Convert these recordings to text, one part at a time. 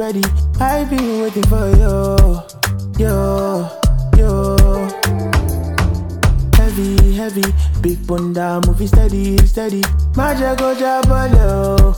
ready. I've been waiting for you, yo. Heavy, big bunda, moving steady. Maja go jabalo,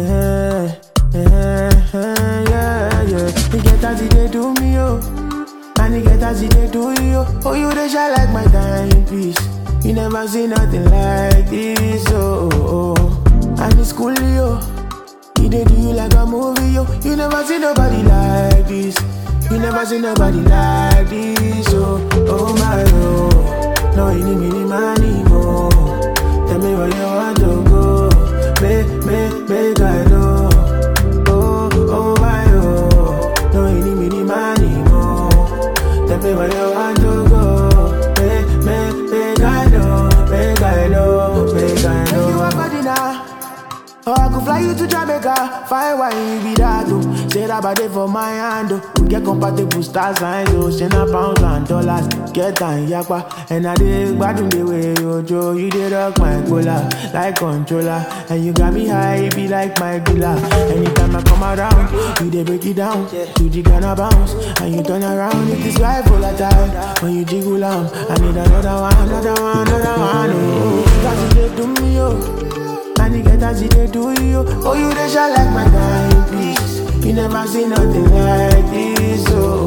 yeah. You get as they do me, oh, and you get as they do you. Oh, you they shine like my timepiece. You never see nothing like this, oh. And it's cool, yo. You they do you like a movie, yo. You never see nobody like this. You never see nobody like this, oh my oh. No, you need me money more. Tell me where you want to go. Make I know. Oh my oh. No, you need me money more. Tell me where you want to go. Make I know. Take you up for dinner. Oh, I could fly you to Jamaica. Fine wine, be that too. Say that body for my hand, oh. We get compatible stars and so send a pounds and dollars. Get down, yakwa. And I did bad the way you Joe. You did rock my cola like controller. And you got me high, be like my dealer. Anytime I come around, you they break it down. To the Ghana bounce. And you turn around, it is right volatile. When you jiggle on, I need another one. Oh, that's it, do me, oh. And you get as they do you. Oh, you they shine like my timepiece. You never see nothing like this, oh.